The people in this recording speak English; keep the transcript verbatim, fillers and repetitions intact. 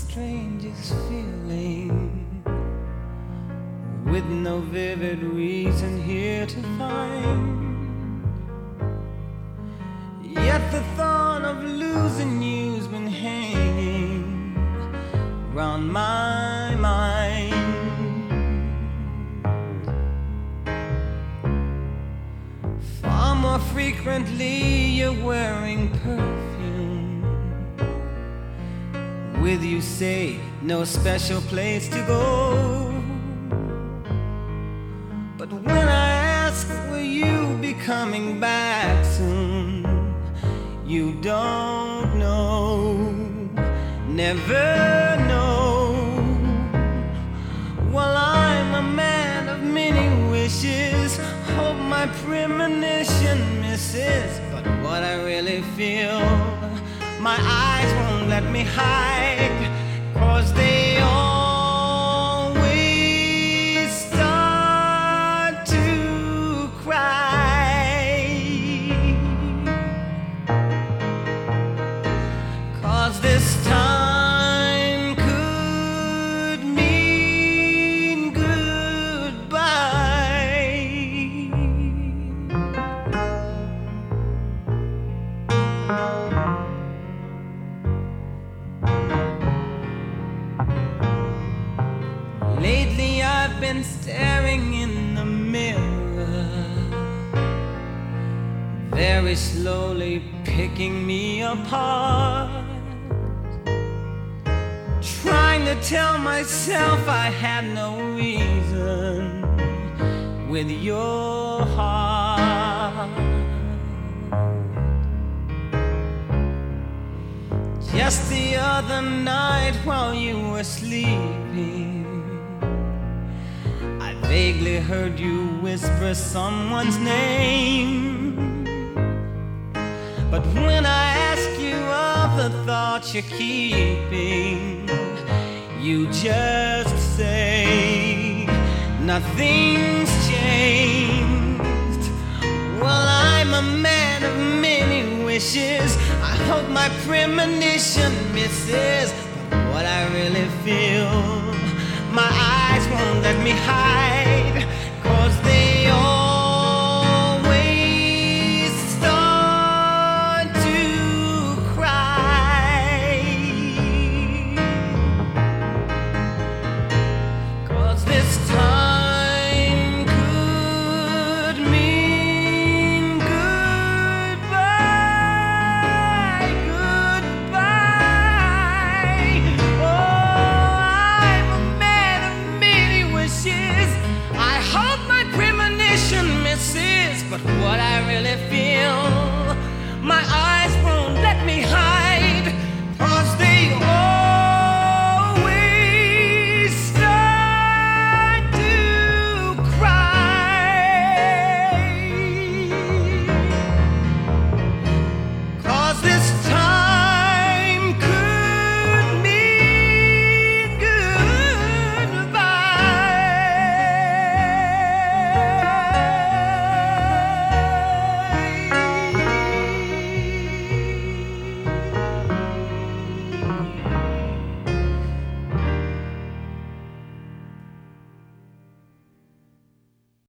strangest feeling, with no vivid reason here to find. Yet the thought of losing you's been hanging round my mind. Far more frequently you're wearing perfume. With you say no special place to go. But when I ask will you be coming back soon, you don't know, never know. Well, I'm a man of many wishes, hope my premonition misses. But what I really feel, my eyes won't let me hide, 'cause they always start to cry. 'Cause this time could mean goodbye. Lately I've been staring in the mirror, very slowly picking me apart, trying to tell myself I had no reason with your heart. Just the other night while you were sleeping, I vaguely heard you whisper someone's name. But when I ask you of the thoughts you're keeping, you just say nothing's changed. Well, I'm a man of many wishes, I hope my premonition misses. But what I really feel, my eyes won't let me hide.